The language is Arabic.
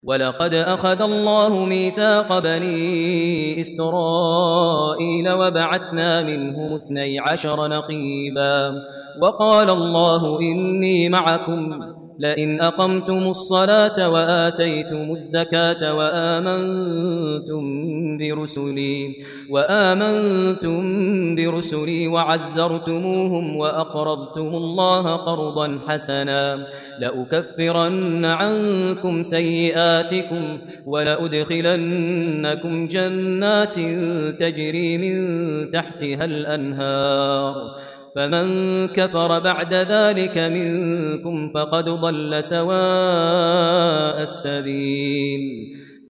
ولقد أخذ الله ميثاق بني إسرائيل وبعثنا منهم 12 نقيبا وقال الله إني معكم لئن أقمتم الصلاة وآتيتم الزكاة وآمنتم برسلي وعزرتموهم وأقرضتم الله قرضا حسنا لأكفرن عنكم سيئاتكم ولأدخلنكم جنات تجري من تحتها الأنهار فمن كفر بعد ذلك منكم فقد ضل سواء السبيل